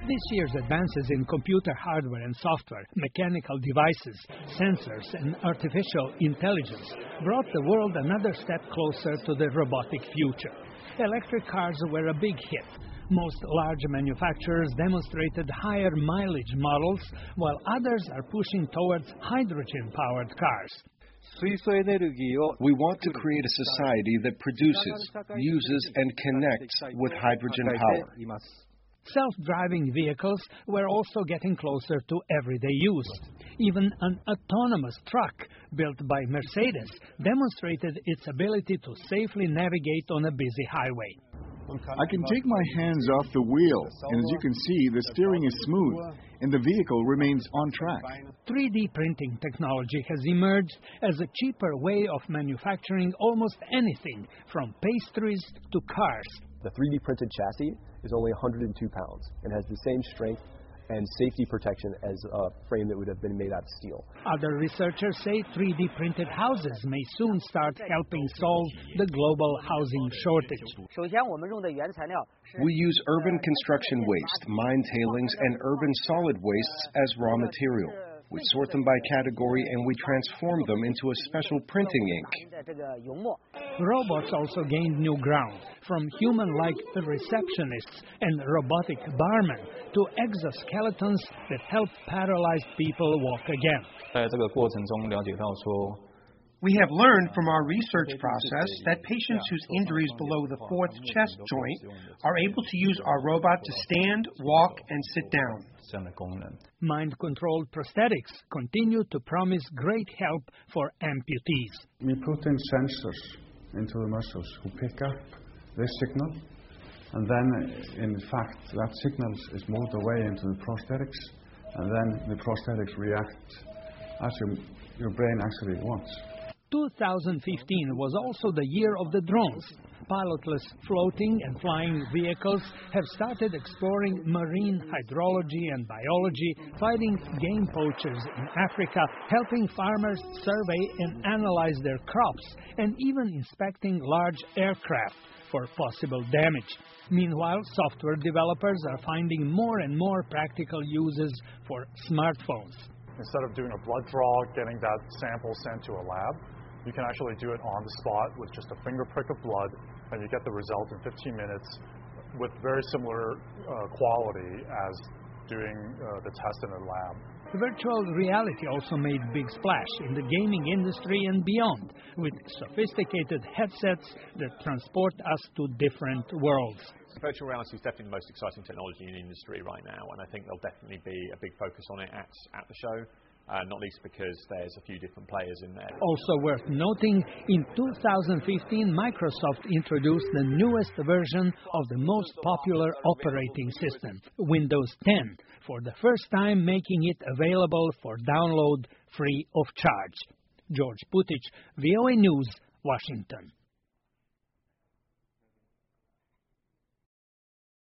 This year's advances in computer hardware and software, mechanical devices, sensors, and artificial intelligence brought the world another step closer to the robotic future. Electric cars were a big hit. Most large manufacturers demonstrated higher mileage models, while others are pushing towards hydrogen-powered cars. We want to create a society that produces, uses, and connects with hydrogen power. Self-driving vehicles were also getting closer to everyday use. Even an autonomous truck built by Mercedes demonstrated its ability to safely navigate on a busy highway. I can take my hands off the wheel, and as you can see, the steering is smooth, and the vehicle remains on track. 3D printing technology has emerged as a cheaper way of manufacturing almost anything, from pastries to cars. The 3D printed chassis is only 102 pounds and has the same strength and safety protection as a frame that would have been made out of steel. Other researchers say 3D printed houses may soon start helping solve the global housing shortage. We use urban construction waste, mine tailings, and urban solid wastes as raw material. We sort them by category and we transform them into a special printing ink. Robots also gained new ground, from human-like receptionists and robotic barmen to exoskeletons that help paralyzed people walk again. We have learned from our research process that patients whose injuries below the fourth chest joint are able to use our robot to stand, walk, and sit down. Mind-controlled prosthetics continue to promise great help for amputees. We put in sensors into the muscles who pick up this signal, and then, in fact, that signal is moved away into the prosthetics, and then the prosthetics react as your brain actually wants. 2015 was also the year of the drones. Pilotless floating and flying vehicles have started exploring marine hydrology and biology, fighting game poachers in Africa, helping farmers survey and analyze their crops, and even inspecting large aircraft for possible damage. Meanwhile, software developers are finding more and more practical uses for smartphones. Instead of doing a blood draw, getting that sample sent to a lab, you can actually do it on the spot with just a finger prick of blood, and you get the result in 15 minutes with very similar quality as doing the test in a lab. Virtual reality also made big splash in the gaming industry and beyond, with sophisticated headsets that transport us to different worlds. Virtual reality is definitely the most exciting technology in the industry right now, and I think there'll definitely be a big focus on it at the show. Not least because there's a few different players in there. Also worth noting, in 2015, Microsoft introduced the newest version of the most popular operating system, Windows 10, for the first time making it available for download free of charge. George Putich, VOA News, Washington.